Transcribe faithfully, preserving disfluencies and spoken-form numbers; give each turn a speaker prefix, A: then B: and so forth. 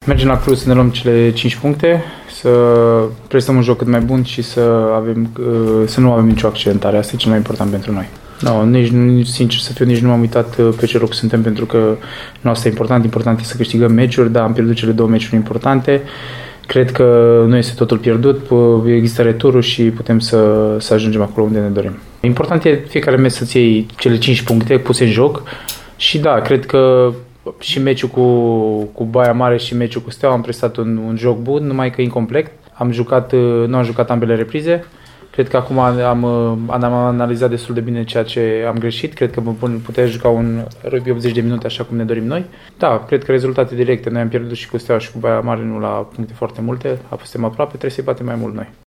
A: Mergem la Cluj să ne luăm cele cinci puncte, să prestăm un joc cât mai bun și să, avem, să nu avem nicio accidentare. Asta e cel mai important pentru noi. No, nici, sincer să fiu, nici nu m-am uitat pe ce loc suntem, pentru că nu asta e important. Important e să câștigăm meciuri, dar am pierdut cele două meciuri importante. Cred că nu este totul pierdut, există returul și putem să, să ajungem acolo unde ne dorim. Important e fiecare meci să-ți iei cele cinci puncte puse în joc și da, cred că și meciul cu, cu Baia Mare și meciul cu Steaua am prestat un, un joc bun, numai că incomplet. Am jucat, nu am jucat ambele reprize. Cred că acum am, am analizat destul de bine ceea ce am greșit. Cred că putem juca un rugby optzeci de minute așa cum ne dorim noi. Da, cred că rezultate directe. Noi am pierdut și cu Steaua și cu Baia Mare, nu la puncte foarte multe. A fost aproape, trebuie să-i batem mai mult noi.